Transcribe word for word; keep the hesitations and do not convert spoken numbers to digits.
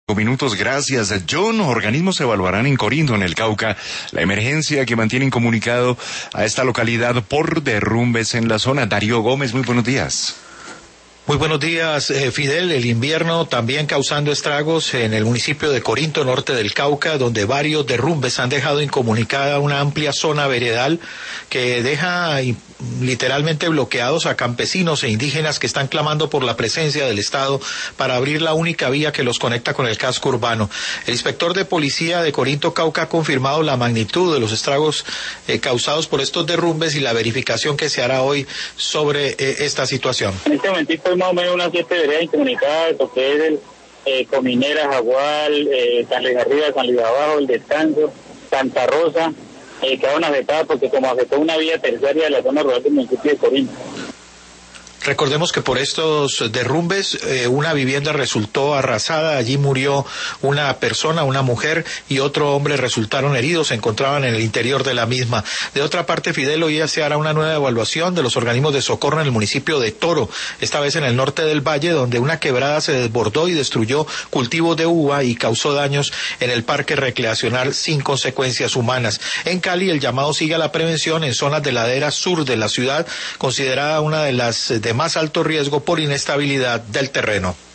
Minutos, gracias. John, organismos evaluarán en Corinto, en el Cauca, la emergencia que mantienen comunicado a esta localidad por derrumbes en la zona. Darío Gómez, muy buenos días. Muy buenos días, eh, Fidel. El invierno también causando estragos en el municipio de Corinto, norte del Cauca, donde varios derrumbes han dejado incomunicada una amplia zona veredal que deja literalmente bloqueados a campesinos e indígenas que están clamando por la presencia del Estado para abrir la única vía que los conecta con el casco urbano. El inspector de policía de Corinto, Cauca, ha confirmado la magnitud de los estragos eh, causados por estos derrumbes y la verificación que se hará hoy sobre eh, esta situación. En este momento hay más o menos unas siete veredas incomunicadas, lo que es el eh, Cominera, Jagual, eh, San Luis Arriba, San Luis Abajo, El Descanso, Santa Rosa, eh, quedaron afectadas porque como afectó una vía terciaria de la zona rural del municipio de Corinto. Recordemos que por estos derrumbes eh, una vivienda resultó arrasada, allí murió una persona, una mujer, y otro hombre resultaron heridos, se encontraban en el interior de la misma. De otra parte, Fidel, hoy ya se hará una nueva evaluación de los organismos de socorro en el municipio de Toro, esta vez en el norte del valle, donde una quebrada se desbordó y destruyó cultivos de uva y causó daños en el parque recreacional sin consecuencias humanas. En Cali, el llamado sigue a la prevención en zonas de ladera sur de la ciudad, considerada una de las de más alto riesgo por inestabilidad del terreno.